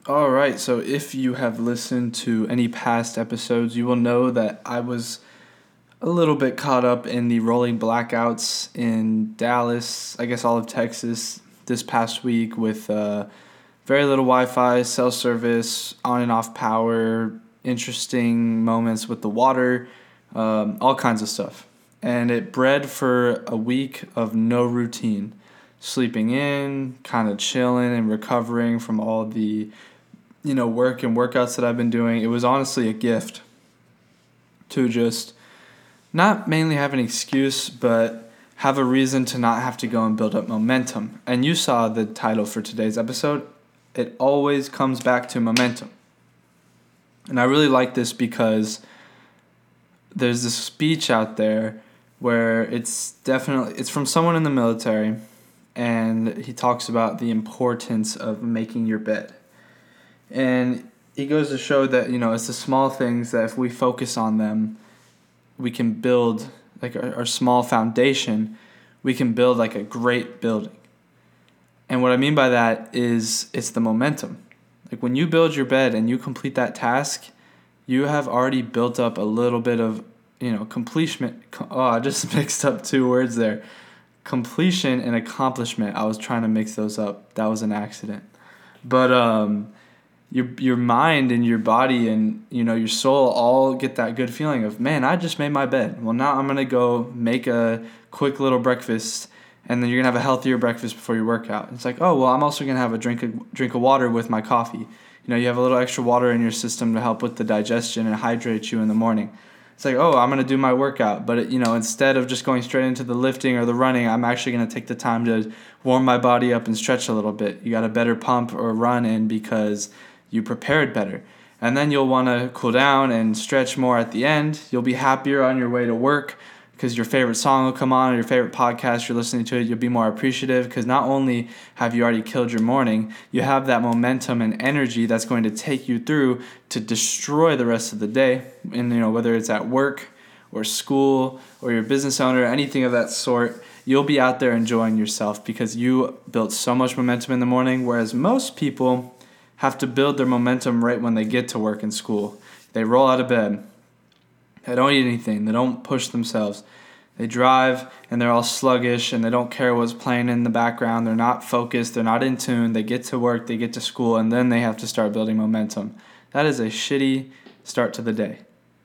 All right, so if you have listened to any past episodes, you will know that I was a little bit caught up in the rolling blackouts in Dallas, I guess all of Texas, this past week with very little Wi Fi, cell service, on and off power, interesting moments with the water, all kinds of stuff. And it bred for a week of no routine. Sleeping in, kind of chilling and recovering from all the work and workouts that I've been doing. It was honestly a gift to just not mainly have an excuse, but have a reason to not have to go and build up momentum. And you saw the title for today's episode. It always comes back to momentum. And I really like this because there's this speech out there where it's from someone in the military, and he talks about the importance of making your bed. And he goes to show that, it's the small things that if we focus on them, we can build, like our small foundation, we can build like a great building. And what I mean by that is it's the momentum. Like when you build your bed and you complete that task, you have already built up a little bit of, completion. Oh, I just mixed up two words there. Completion and accomplishment. I was trying to mix those up. That was an accident. But your mind and your body and your soul all get that good feeling of, man, I just made my bed. Well, now I'm gonna go make a quick little breakfast, and then you're gonna have a healthier breakfast before your workout. It's like, oh well, I'm also gonna have a drink of water with my coffee. You have a little extra water in your system to help with the digestion and hydrate you in the morning. It's like, oh, I'm gonna do my workout, but instead of just going straight into the lifting or the running, I'm actually gonna take the time to warm my body up and stretch a little bit. You got a better pump or run in because you prepared better. And then you'll want to cool down and stretch more at the end. You'll be happier on your way to work because your favorite song will come on or your favorite podcast, you're listening to it. You'll be more appreciative because not only have you already killed your morning, you have that momentum and energy that's going to take you through to destroy the rest of the day. And whether it's at work or school or your business owner, anything of that sort, you'll be out there enjoying yourself because you built so much momentum in the morning, whereas most people have to build their momentum right when they get to work and school. They roll out of bed. They don't eat anything. They don't push themselves. They drive and they're all sluggish and they don't care what's playing in the background. They're not focused. They're not in tune. They get to work. They get to school, and then they have to start building momentum. That is a shitty start to the day.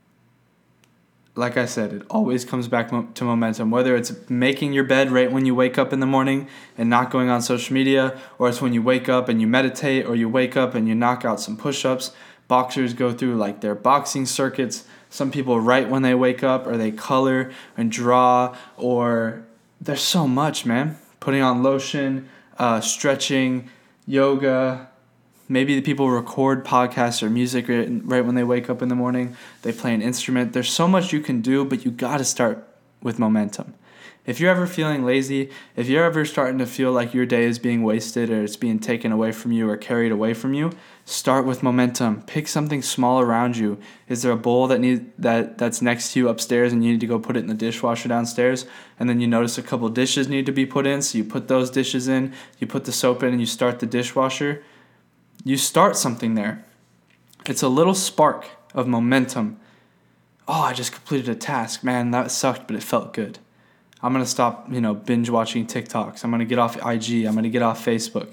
Like I said, it always comes back to momentum, whether it's making your bed right when you wake up in the morning and not going on social media, or it's when you wake up and you meditate, or you wake up and you knock out some push-ups. Boxers go through like their boxing circuits. Some people write when they wake up, or they color and draw, or there's so much, man. Putting on lotion, stretching, yoga. Maybe the people record podcasts or music right when they wake up in the morning. They play an instrument. There's so much you can do, but you got to start with momentum. If you're ever feeling lazy, if you're ever starting to feel like your day is being wasted or it's being taken away from you or carried away from you, start with momentum. Pick something small around you. Is there a bowl that's next to you upstairs and you need to go put it in the dishwasher downstairs? And then you notice a couple dishes need to be put in, so you put those dishes in, you put the soap in, and you start the dishwasher. You start something there. It's a little spark of momentum. Oh, I just completed a task. Man, that sucked, but it felt good. I'm going to stop, binge watching TikToks. I'm going to get off IG. I'm going to get off Facebook.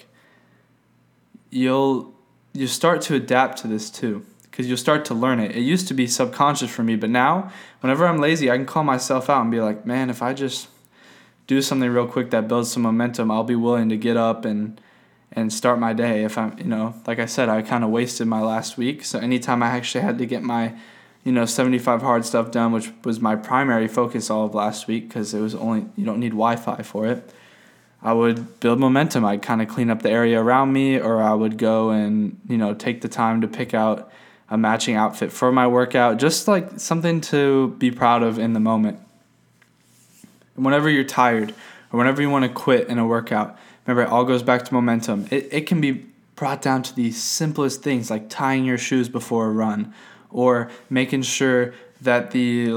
You start to adapt to this too, because you'll start to learn it. It used to be subconscious for me, but now whenever I'm lazy, I can call myself out and be like, man, if I just do something real quick that builds some momentum, I'll be willing to get up and start my day. If I'm, like I said, I kind of wasted my last week. So anytime I actually had to get my, 75 hard stuff done, which was my primary focus all of last week, because it was only, you don't need Wi-Fi for it, I would build momentum. I'd kind of clean up the area around me, or I would go and, take the time to pick out a matching outfit for my workout, just like something to be proud of in the moment. And whenever you're tired or whenever you want to quit in a workout, remember, it all goes back to momentum. It can be brought down to the simplest things, like tying your shoes before a run, or making sure that the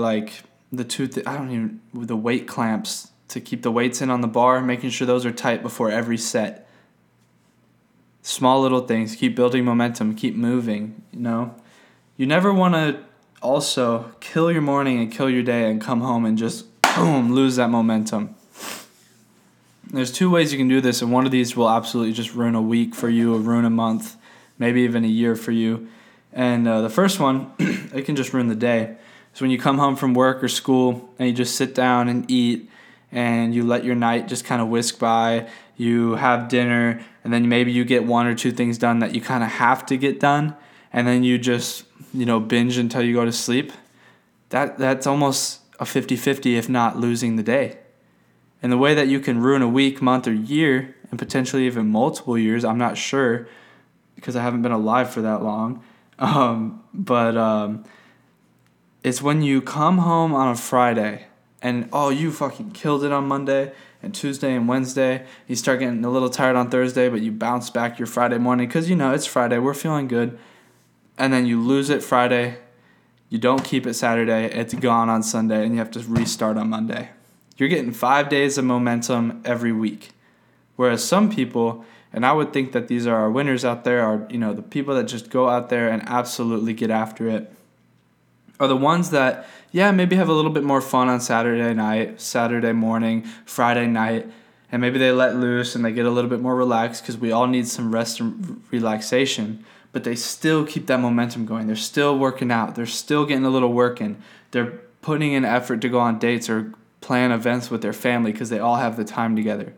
weight clamps to keep the weights in on the bar, making sure those are tight before every set. Small little things. Keep building momentum. Keep moving, you know. You never want to also kill your morning and kill your day and come home and just, boom, lose that momentum. There's 2 ways you can do this, and one of these will absolutely just ruin a week for you or ruin a month, maybe even a year for you. And the first one, it can just ruin the day. So when you come home from work or school and you just sit down and eat and you let your night just kind of whisk by, you have dinner, and then maybe you get 1 or 2 things done that you kind of have to get done, and then you just, binge until you go to sleep. That's almost a 50-50, if not losing the day. And the way that you can ruin a week, month, or year, and potentially even multiple years, I'm not sure because I haven't been alive for that long, but it's when you come home on a Friday and, you fucking killed it on Monday and Tuesday and Wednesday. You start getting a little tired on Thursday, but you bounce back your Friday morning because, it's Friday. We're feeling good. And then you lose it Friday. You don't keep it Saturday. It's gone on Sunday, and you have to restart on Monday. You're getting 5 days of momentum every week. Whereas some people, and I would think that these are our winners out there, are, the people that just go out there and absolutely get after it, are the ones that, maybe have a little bit more fun on Saturday night, Saturday morning, Friday night, and maybe they let loose and they get a little bit more relaxed because we all need some rest and relaxation, but they still keep that momentum going. They're still working out. They're still getting a little work in. They're putting in effort to go on dates or plan events with their family because they all have the time together.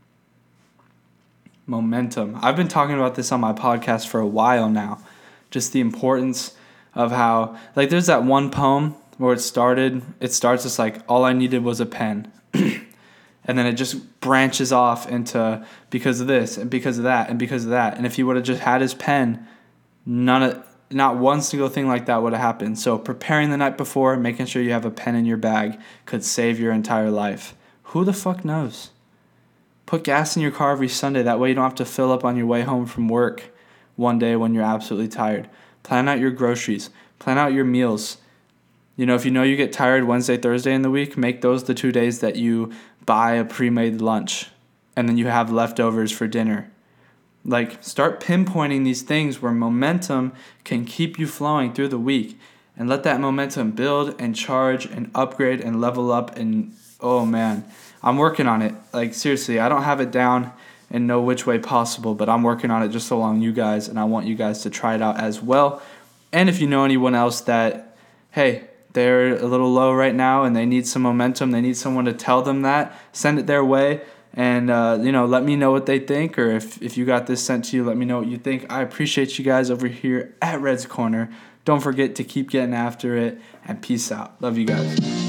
Momentum. I've been talking about this on my podcast for a while now. Just the importance of how, there's that one poem where it starts as all I needed was a pen. And then it just branches off into because of this and because of that and because of that. And if he would have just had his pen, not one single thing like that would have happened. So preparing the night before, making sure you have a pen in your bag could save your entire life. Who the fuck knows? Put gas in your car every Sunday. That way you don't have to fill up on your way home from work one day when you're absolutely tired. Plan out your groceries. Plan out your meals. If you get tired Wednesday, Thursday in the week, make those the 2 days that you buy a pre-made lunch and then you have leftovers for dinner. Start pinpointing these things where momentum can keep you flowing through the week and let that momentum build and charge and upgrade and level up. And, oh man, I'm working on it. Seriously, I don't have it down in no which way possible, but I'm working on it just along you guys, and I want you guys to try it out as well. And if you know anyone else that, hey, they're a little low right now and they need some momentum, they need someone to tell them that, send it their way. And, let me know what they think, or if you got this sent to you, let me know what you think. I appreciate you guys over here at Red's Corner. Don't forget to keep getting after it, and peace out. Love you guys.